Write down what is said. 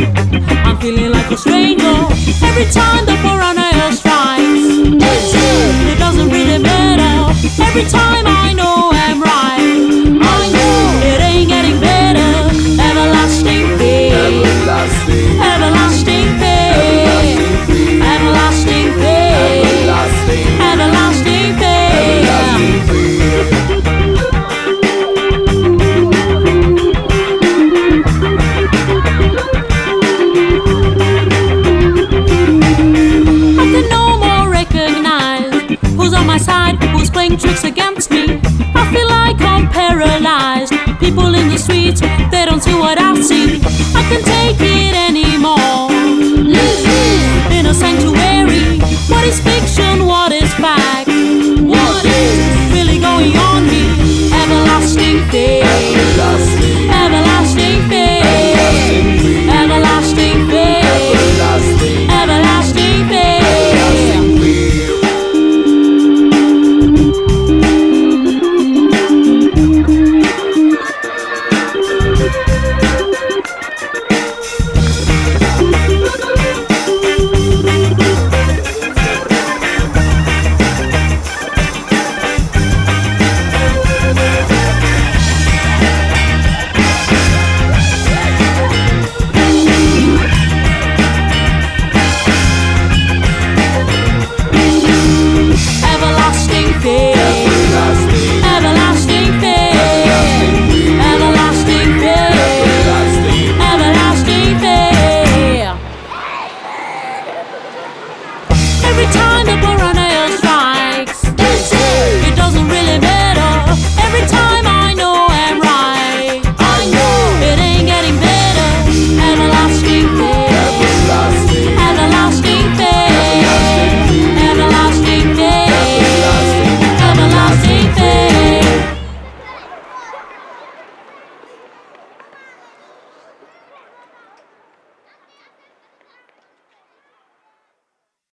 I'm feeling like a stranger every time the piranha strikes. It doesn't really matter every time I know I'm right. I know it ain't getting better. Everlasting pain, everlasting pain, everlasting pain, everlasting pain. I can no more recognize who's on my side, who's playing tricks